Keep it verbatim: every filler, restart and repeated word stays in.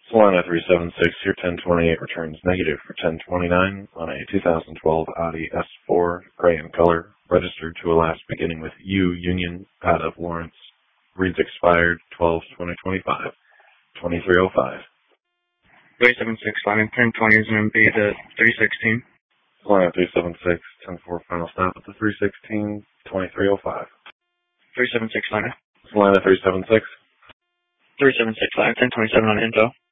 Solana three seven six, your ten twenty-eight returns negative for ten twenty-nine on a two thousand twelve Audi S four, gray in color, registered to a last beginning with U Union out of Lawrence. Reads expired twelve twenty twenty-five, twenty-three oh five. three seven six, Solana ten twenty is going to be the three sixteen. Solana three seven six, ten four, final stop at the three sixteen, twenty-three oh five. three seven six, Solana. Solana three seven six. three seven six, Solana ten twenty-seven on info.